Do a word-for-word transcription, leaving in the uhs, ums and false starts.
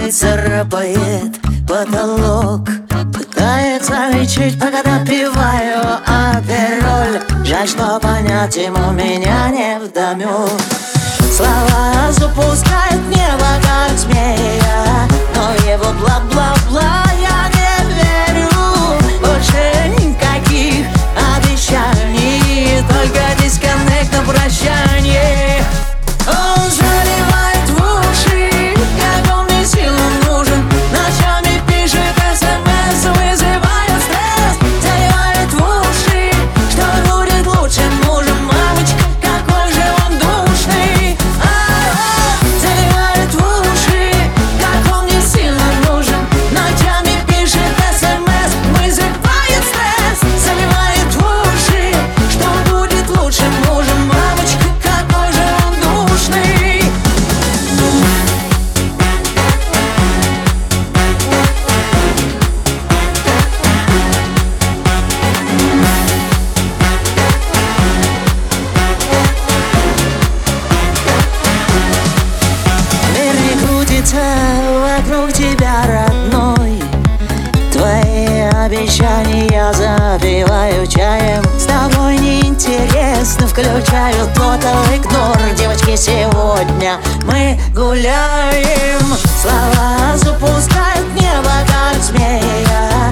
царапает потолок. Пытается лечить, пока допиваю апероль. Жаль, что понять ему меня не вдомек. Слова запускает в небо, как змея, но его бла-бла-бла я не верю. Больше никаких обещаний, только дисконнект на прощание. Он заливает в уши, как он мне сильно нужен. Ночами пишет смс, вызывает стресс. Заливает в уши, что будет лучшим мужем. Мамочка, какой же он душный. А-а-а. Заливает в уши, как он мне сильно нужен. Ночами пишет смс, вызывает стресс. Заливает в уши, что будет лучшим мужем. Мамочка, какой же он душный. Мир не крутится вокруг тебя, родной. Твои обещания запиваю чаем. С тобой неинтересно, включаю total ignore. Девочки, сегодня мы гуляем. Слова запускают в небо, как змея,